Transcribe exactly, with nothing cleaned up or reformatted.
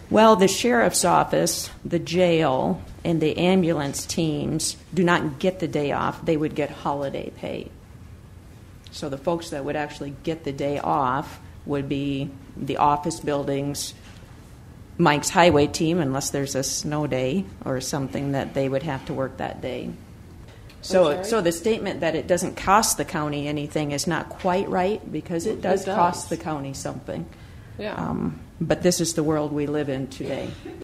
Well, the sheriff's office, the jail, and the ambulance teams do not get the day off. They would get holiday pay. So the folks that would actually get the day off would be the office buildings, Mike's highway team, unless there's a snow day or something that they would have to work that day. So, so the statement that it doesn't cost the county anything is not quite right, because it does, It does. cost the county something. Yeah. Um, but this is the world we live in today.